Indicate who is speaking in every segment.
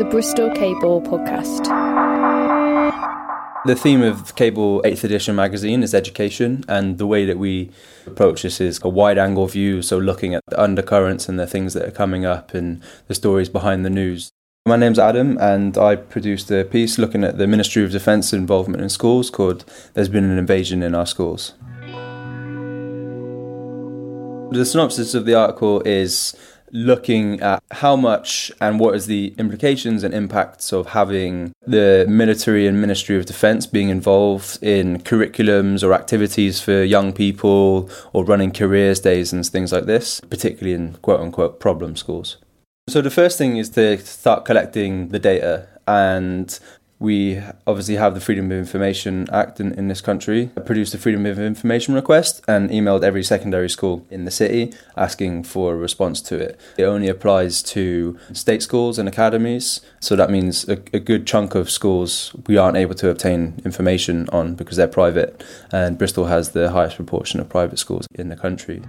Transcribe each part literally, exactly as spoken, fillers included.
Speaker 1: the Bristol Cable podcast.
Speaker 2: The theme of Cable eighth edition magazine is education, and the way that we approach this is a wide-angle view, so looking at the undercurrents and the things that are coming up and the stories behind the news. My name's Adam, and I produced a piece looking at the Ministry of Defence involvement in schools called There's Been an Invasion in Our Schools. The synopsis of the article is looking at how much and what is the implications and impacts of having the military and Ministry of Defence being involved in curriculums or activities for young people or running careers days and things like this, particularly in quote-unquote problem schools. So the first thing is to start collecting the data, and we obviously have the Freedom of Information Act in, in this country. I produced a Freedom of Information request and emailed every secondary school in the city asking for a response to it. It only applies to state schools and academies, so that means a, a good chunk of schools we aren't able to obtain information on because they're private, and Bristol has the highest proportion of private schools in the country.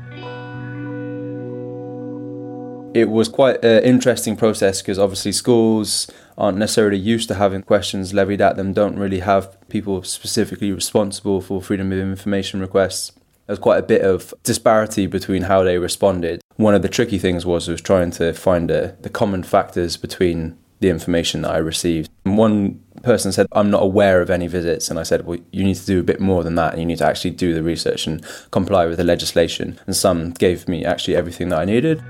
Speaker 2: It was quite an interesting process because obviously schools aren't necessarily used to having questions levied at them, don't really have people specifically responsible for Freedom of Information requests. There's quite a bit of disparity between how they responded. One of the tricky things was, was trying to find a, the common factors between the information that I received. And one person said, I'm not aware of any visits, and I said, well, you need to do a bit more than that, and you need to actually do the research and comply with the legislation. And some gave me actually everything that I needed.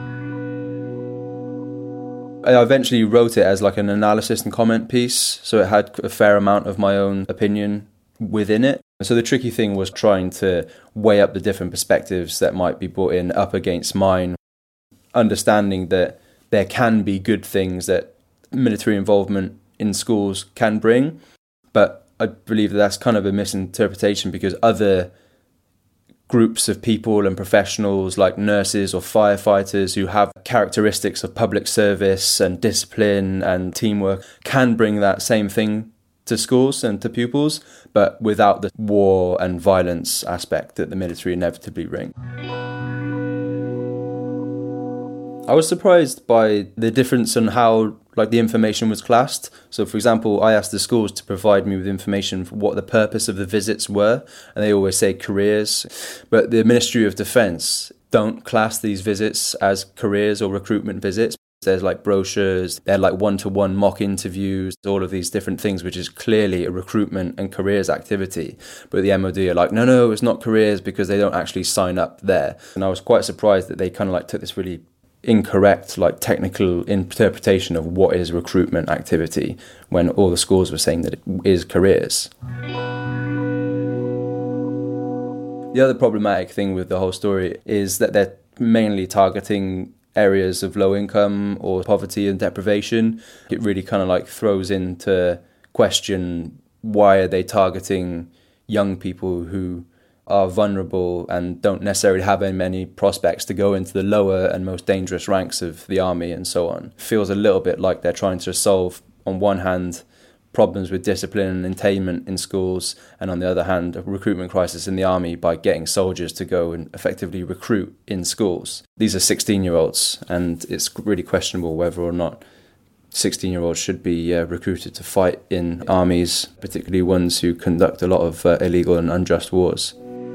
Speaker 2: I eventually wrote it as like an analysis and comment piece, so it had a fair amount of my own opinion within it. So the tricky thing was trying to weigh up the different perspectives that might be brought in up against mine, understanding that there can be good things that military involvement in schools can bring, but I believe that that's kind of a misinterpretation because other groups of people and professionals like nurses or firefighters who have characteristics of public service and discipline and teamwork can bring that same thing to schools and to pupils, but without the war and violence aspect that the military inevitably bring. I was surprised by the difference in how like the information was classed. So, for example, I asked the schools to provide me with information for what the purpose of the visits were, and they always say careers. But the Ministry of Defence don't class these visits as careers or recruitment visits. There's like brochures, they're like one-to-one mock interviews, all of these different things, which is clearly a recruitment and careers activity. But the M O D are like, no, no, it's not careers because they don't actually sign up there. And I was quite surprised that they kind of like took this really incorrect like technical interpretation of what is recruitment activity when all the schools were saying that it is careers. The other problematic thing with the whole story is that they're mainly targeting areas of low income or poverty and deprivation. It really kind of like throws into question, why are they targeting young people who are vulnerable and don't necessarily have any many prospects to go into the lower and most dangerous ranks of the army and so on. Feels a little bit like they're trying to solve, on one hand, problems with discipline and attainment in schools, and on the other hand, a recruitment crisis in the army by getting soldiers to go and effectively recruit in schools. These are sixteen-year-olds, and it's really questionable whether or not sixteen-year-olds should be uh, recruited to fight in armies, particularly ones who conduct a lot of uh, illegal and unjust wars.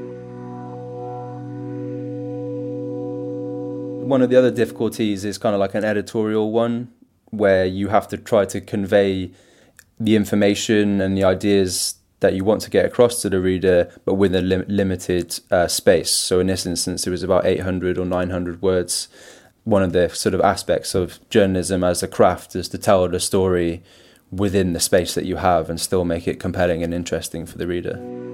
Speaker 2: One of the other difficulties is kind of like an editorial one, where you have to try to convey the information and the ideas that you want to get across to the reader, but with a lim- limited uh, space. So in this instance, it was about eight hundred or nine hundred words. One of the sort of aspects of journalism as a craft is to tell the story within the space that you have and still make it compelling and interesting for the reader.